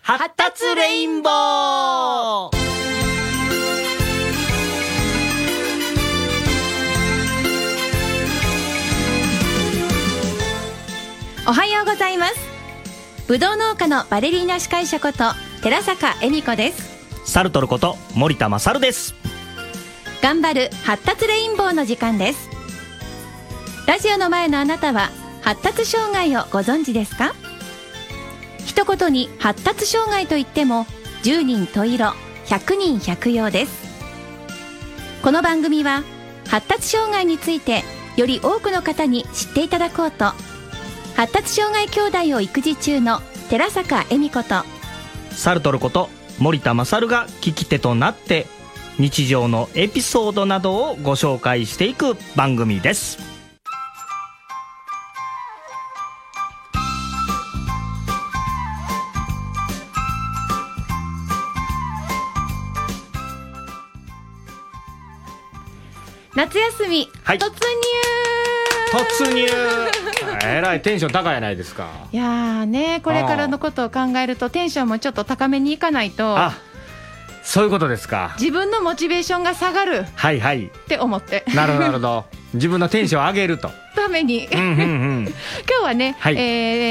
発達レインボー。 おはようございます。ぶどう農家のバレリーナ司会者こと寺坂恵美子です。 サルトルこと森田勝です。 頑張る発達レインボーの時間です。ラジオの前のあなたは発達障害をご存知ですか？一言に発達障害といっても10人十色100人百様です。この番組は発達障害についてより多くの方に知っていただこうと、発達障害兄弟を育児中の寺坂恵美子とサルトルこと森田勝が聞き手となって日常のエピソードなどをご紹介していく番組です。 夏休み、 はい、 突入えらいテンション高いじゃないですか。 いやーね、これからのことを考えるとテンションもちょっと高めにいかないと、 そういうことですか。 自分のモチベーションが下がるはいはいって思ってなるほど自分のテンションを上げるとために今日はね、はい、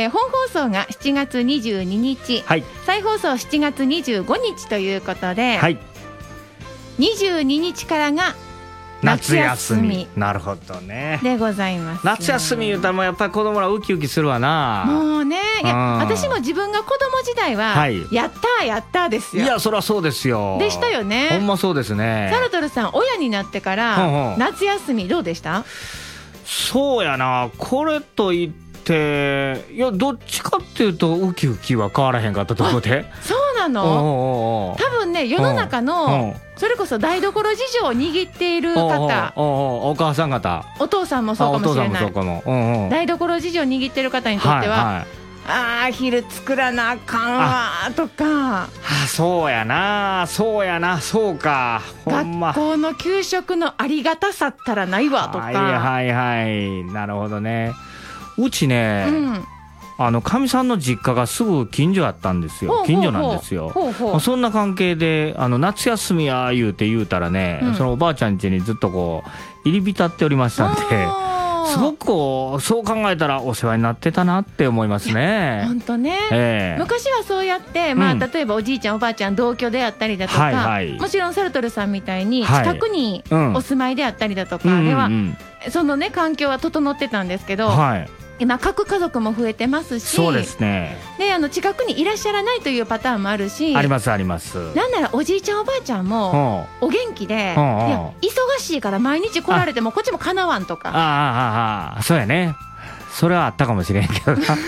本放送が7月22日、はい、再放送7月25日ということで、はい、22日からが夏休み。 なるほどねでございます。 夏休み言うたらもうやっぱり子供らウキウキするわな。 もうね、いや私も自分が子供時代は、はい、やったーやったーですよ。 いやそりゃそうですよ。 でしたよね。 ほんまそうですね。 サルトルさん親になってから夏休みどうでした？ そうやな、これといっていやどっちかっていうとウキウキは変わらへんかったところで。 そうなの？多分ね、世の中のそれこそ台所事情を握っている方、 お母さん方、 お父さんもそうかもしれない。 お父さんもそうかも。 台所事情を握っている方にとっては、昼作らなあかんわとか、 そうやなそうやな、そうか、ほんま学校の給食のありがたさったらないわとか、 はいはい、なるほどね。うちね、かみさんの実家がすぐ近所やったんですよ。近所なんですよ。そんな関係で夏休みや言うたらね、そのおばあちゃん家にずっとこう入り浸っておりましたんで、すごくこうそう考えたらお世話になってたなって思いますね。 本当ね、昔はそうやって、例えばおじいちゃんおばあちゃん同居であったりだとか、もちろんサルトルさんみたいに近くにお住まいであったりだとかでは、そのね環境は整ってたんですけど、今核家族も増えてますし、 そうですね。 で近くにいらっしゃらないというパターンもあるし、 ありますあります。 なんならおじいちゃんおばあちゃんもお元気で、いや忙しいから毎日来られてもこっちもかなわんとか。 そうやね、それはあったかもしれんけどな。いや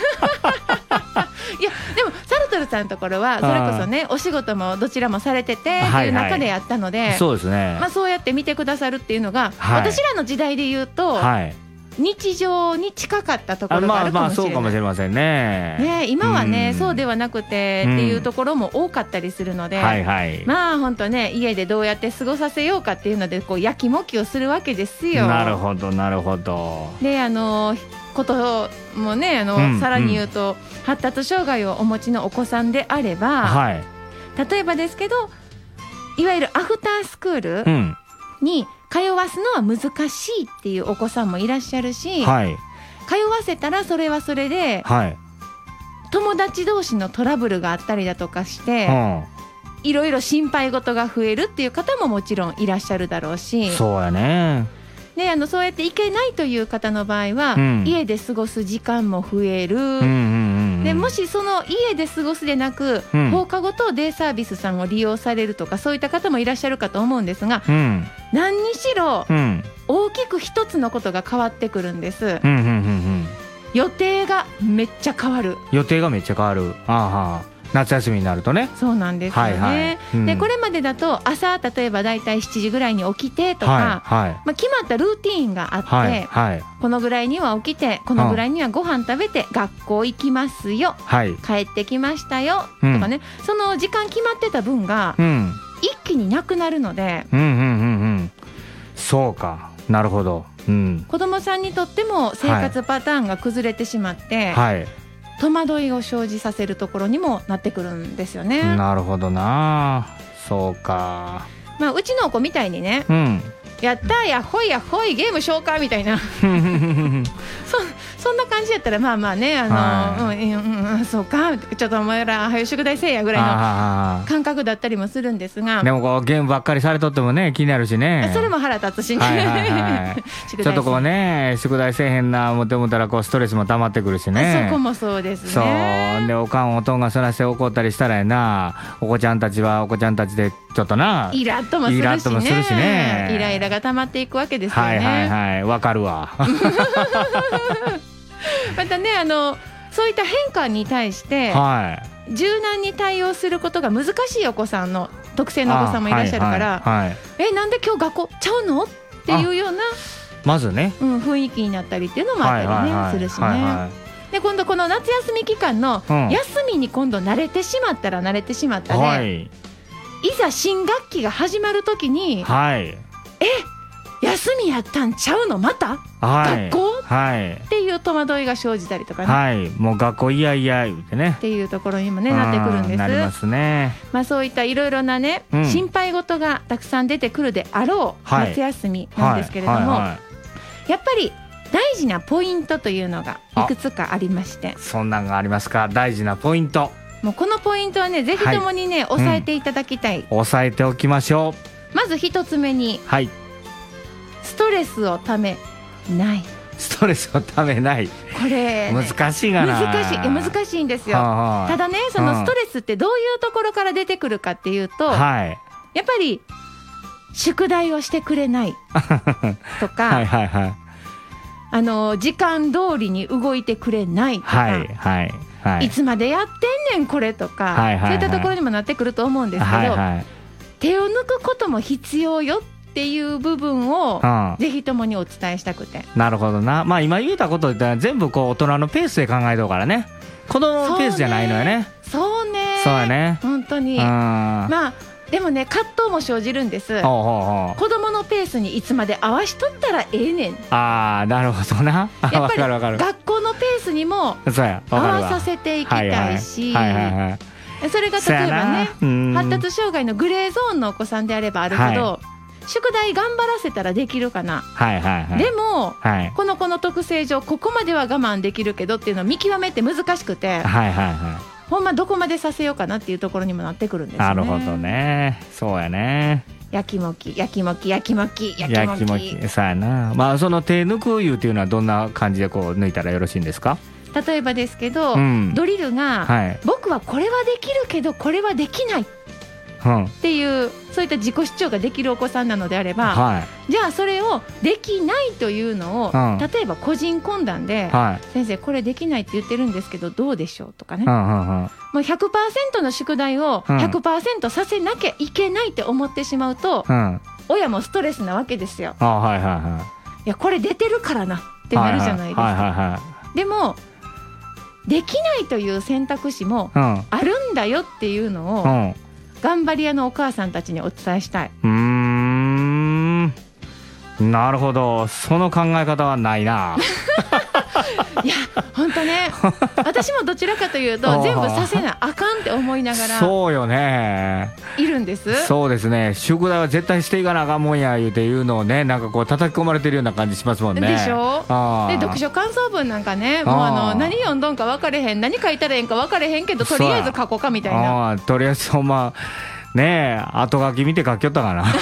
でもサルトルさんのところはそれこそねお仕事もどちらもされててっていう中でやったので、 そうですね、 そうやって見てくださるっていうのが、私らの時代で言うと、日常に近かったところがあるかもしれない。 そうかもしれませんね。 今はね、そうではなくてっていうところも多かったりするので、本当ね、家でどうやって過ごさせようかっていうのでこうやきもきをするわけですよ。 なるほどなるほど。 でこともね、さらに言うと、発達障害をお持ちのお子さんであれば、例えばですけどいわゆるアフタースクールに通わすのは難しいっていうお子さんもいらっしゃるし、通わせたらそれはそれで、友達同士のトラブルがあったりだとかして、いろいろ心配事が増えるっていう方ももちろんいらっしゃるだろうし、 そうやね。 でそうやって行けないという方の場合は、家で過ごす時間も増える、でもしその家で過ごすでなく、放課後等デイサービスさんを利用されるとか、そういった方もいらっしゃるかと思うんですが、何にしろ、大きく一つのことが変わってくるんです。予定がめっちゃ変わる。 予定がめっちゃ変わる。夏休みになるとね。 そうなんですよね。でこれまでだと朝例えばだいたい7時ぐらいに起きてとか、決まったルーティーンがあって、このぐらいには起きてこのぐらいにはご飯食べて学校行きますよ、帰ってきましたよ、とかね、その時間決まってた分が一気になくなるので、 そうか、なるほど。 子どもさんにとっても生活パターンが崩れてしまって、 戸惑いを生じさせるところにもなってくるんですよね。 なるほどな。そうか。 まあ、うちの子みたいにね、やったーやっほいやっほいゲーム消化みたいなそんな感じやったらまあまあね、そうかちょっとお前ら早宿題せえやぐらいの感覚だったりもするんですが、 でもこうゲームばっかりされとってもね気になるしね。 それも腹立つしね、 ちょっとこうね宿題せえへんな思って思ったらこうストレスも溜まってくるしね。 そこもそうですね。 そうでおかんおとんがそらして怒ったりしたらやな、お子ちゃんたちはお子ちゃんたちでちょっとなイラッともするしね、イライラが溜まっていくわけですよね。 わかるわまたねそういった変化に対して、柔軟に対応することが難しいお子さんの特性のお子さんもいらっしゃるから、なんで今日学校ちゃうのっていうようなまずね、 雰囲気になったりっていうのもあったりねするしね。で今度この夏休み期間の休みに今度慣れてしまったらね、いざ新学期が始まるときに、休みやったんちゃうのまた、学校、っていう戸惑いが生じたりとかね、 もう学校いやいや言ってねっていうところにもねなってくるんです。 なりますね。 まあ、そういったいろいろなね、心配事がたくさん出てくるであろう夏休みなんですけれども、やっぱり大事なポイントというのがいくつかありまして。 そんなんがありますか。大事なポイント、 もうこのポイントはねぜひともにね、押さえていただきたい。 押さえておきましょう。まず一つ目に、ストレスをためない。 ストレスをためない。 これ、 難しいがな。 難しいんですよ。ただね、そのストレスってどういうところから出てくるかっていうと、やっぱり宿題をしてくれないとか時間通りに動いてくれないとか、いつまでやってんねんこれとか、そういったところにもなってくると思うんですけど、手を抜くことも必要よっていう部分をぜひともにお伝えしたくて。 なるほどな。まあ今言えたことって全部こう大人のペースで考えとうからね、子供のペースじゃないのよね。 そうね、 そうやね、 本当に。まあでもね、葛藤も生じるんです。子供のペースにいつまで合わしとったらええねん。 なるほどな。 やっぱり学校のペースにも合わさせていきたいし、それが例えばね、発達障害のグレーゾーンのお子さんであればあるほど、宿題頑張らせたらできるかな、でも、この子の特性上ここまでは我慢できるけどっていうのを見極めって難しくて、ほんまどこまでさせようかなっていうところにもなってくるんですよね。 なるほどね。そうやね。 やきもきそうやな。まあその手抜くいうっていうのはどんな感じでこう抜いたらよろしいんですか。 例えばですけど、ドリルが、僕はこれはできるけどこれはできないっていう、そういった自己主張ができるお子さんなのであれば、じゃあそれをできないというのを、例えば個人懇談で、先生これできないって言ってるんですけどどうでしょうとかね、もう 100% の宿題を 100% させなきゃいけないって思ってしまうと、親もストレスなわけですよ。いやこれ出てるからなってなるじゃないですか。でもできないという選択肢もあるんだよっていうのを、頑張り屋のお母さんたちにお伝えしたい。 なるほど。その考え方はないな。 いや本当ね、私もどちらかというと全部させなあかんって思いながらそうよねいるんです。 そうですね。宿題は絶対していかなあかんもんや言うていうのをね、なんかこう叩き込まれてるような感じしますもんね。 でしょ。で読書感想文なんかね、もう何読んどんか分かれへん、何書いたらええんか分かれへんけどとりあえず書こうかみたいな。 とりあえずほんまねえ後書き見て書きよったかな。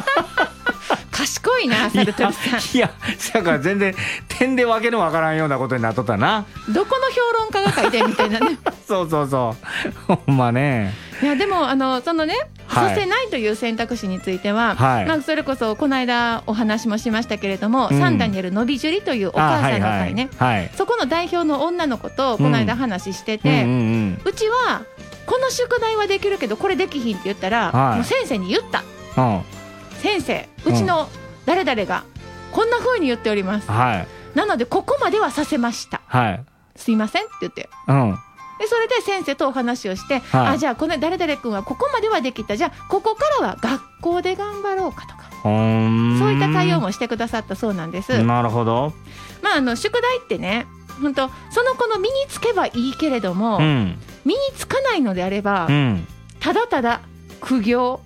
賢いなサルトルさん。 いやだから全然点で分けの分からんようなことになっとったな。 どこの評論家が書いてみたいなね。 そうほんまね。 いやでもそのね、させないという選択肢については、それこそこの間お話もしましたけれども、サンダにあるのびじゅりというお母さんの会ね、そこの代表の女の子とこの間話してて、うちはこの宿題はできるけどこれできひんって言ったら、もう先生に言った、先生うちの誰々がこんな風に言っております、なのでここまではさせました、すいませんって言って、でそれで先生とお話をして、じゃあこの誰々君はここまではできた、じゃあここからは学校で頑張ろうかとか、そういった対応もしてくださったそうなんです。 なるほど。 宿題ってね、 本当その子の身につけばいいけれども、身につかないのであれば、ただただ苦行、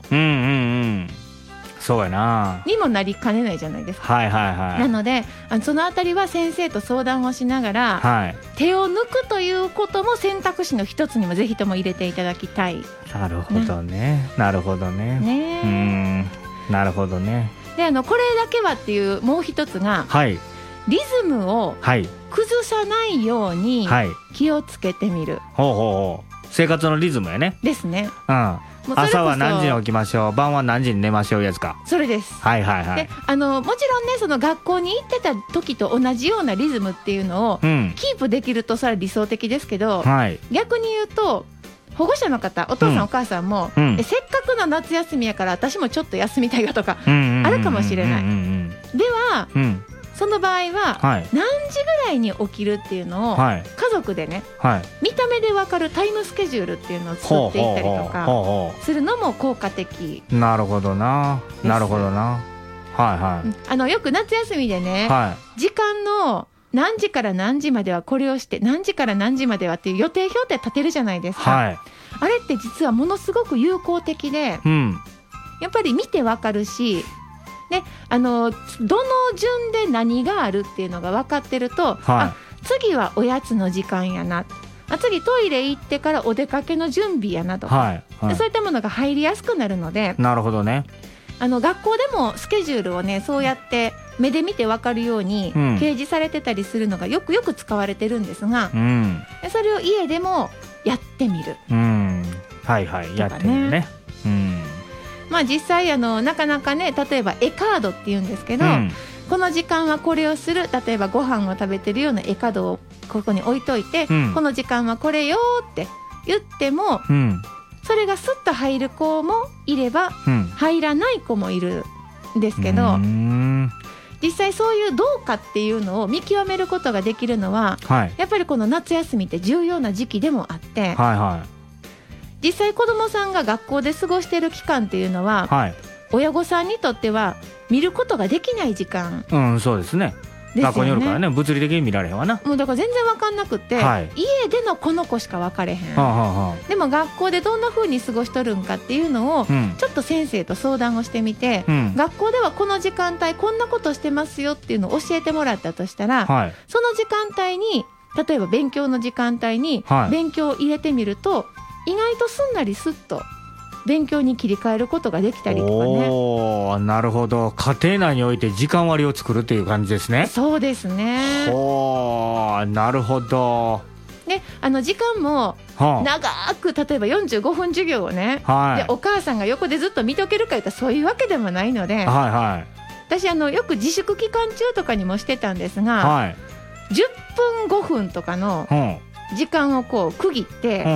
そうやなにもなりかねないじゃないですか。 はいはいはい。 なのでそのあたりは先生と相談をしながら、手を抜くということも選択肢の一つにもぜひとも入れていただきたい。 なるほどね。なるほどね。なるほどね。 でこれだけはっていうもう一つが、リズムを崩さないように気をつけてみる。 生活のリズムやね。 ですね。 朝は何時に起きましょう、晩は何時に寝ましょうやつか。 それです。 はいはいはい。 でもちろんね、その学校に行ってた時と同じようなリズムっていうのをキープできるとそれは理想的ですけど、逆に言うと保護者の方、お父さんお母さんも、せっかくの夏休みやから私もちょっと休みたいよとかあるかもしれない。では、その場合は、何時ぐらいに起きるっていうのを、家族でね、見た目で分かるタイムスケジュールっていうのを作っていったりとかするのも効果的。 なるほどな。なるほどな。 よく夏休みでね、時間の何時から何時まではこれをして、何時から何時まではっていう予定表って立てるじゃないですか。あれって実はものすごく有効的で、やっぱり見て分かるし、ね、どの順で何があるっていうのが分かってると、次はおやつの時間やな、次トイレ行ってからお出かけの準備やなとか、そういったものが入りやすくなるので。 なるほどね。 学校でもスケジュールをね、そうやって目で見て分かるように掲示されてたりするのがよくよく使われてるんですが、それを家でもやってみる。 やってみるね。 実際なかなかね、例えば絵カードっていうんですけど、この時間はこれをする、例えばご飯を食べてるような絵カードをここに置いといて、この時間はこれよって言っても、それがスッと入る子もいれば、入らない子もいるんですけど、実際そういうどうかっていうのを見極めることができるのは、やっぱりこの夏休みって重要な時期でもあって、実際子どもさんが学校で過ごしている期間っていうのは、親御さんにとっては見ることができない時間。 そうですね。学校によるからね、物理的に見られへんわな。 もうだから全然分かんなくて、家でのこの子しか分かれへん。でも学校でどんな風に過ごしとるんかっていうのを、ちょっと先生と相談をしてみて、学校ではこの時間帯こんなことしてますよっていうのを教えてもらったとしたら、その時間帯に、例えば勉強の時間帯に勉強を入れてみると、意外とすんなりスッと勉強に切り替えることができたりとかね。 なるほど。家庭内において時間割を作るっていう感じですね。 そうですね。 なるほど。 で時間も長く、例えば45分授業をね、でお母さんが横でずっと見とけるか言ったらそういうわけでもないので、私よく自粛期間中とかにもしてたんですが、10分5分とかの時間をこう区切って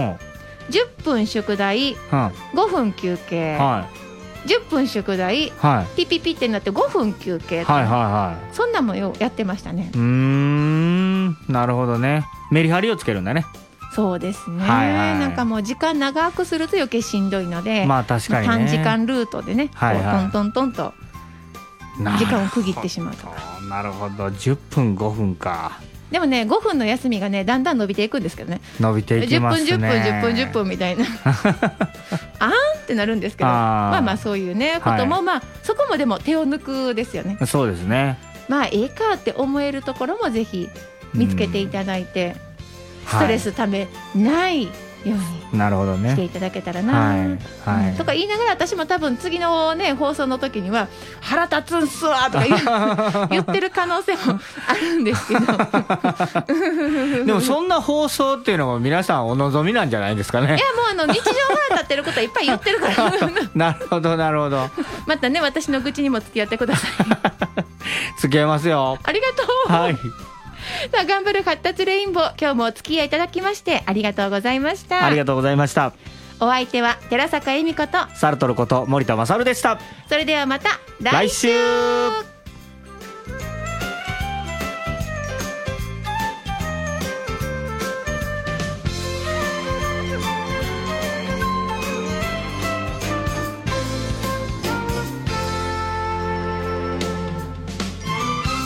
、10分宿題、5分休憩、10分宿題、ピピピってなって5分休憩、そんなもんやってましたね。 なるほどね。メリハリをつけるんだね。 そうですね。なんかもう時間長くすると余計しんどいので、 確かにね、 短時間ルートでね、トントントンと時間を区切ってしまうとか。 なるほど。10分5分か。 でもね、5分の休みがね、だんだん伸びていくんですけどね。 伸びていきますね。 10分10分10分10分みたいなあーんってなるんですけど、そういうねことも、そこもでも手を抜くですよね。 そうですね。 ええかって思えるところもぜひ見つけていただいて、ストレスためないようにしていただけたらな、とか言いながら、私も多分次のね放送の時には腹立つんすわとか言ってる可能性もあるんですけどでもそんな放送っていうのも皆さんお望みなんじゃないですかね。 いやもう日常腹立ってることはいっぱい言ってるからなるほどなるほど。 またね、私の愚痴にも付き合ってください付き合いますよ。 ありがとう。さあ、頑張る発達レインボー、今日もお付き合いいただきましてありがとうございました。 ありがとうございました。 お相手は寺坂恵美子とサルトルこと森田勝でした。 それではまた来週。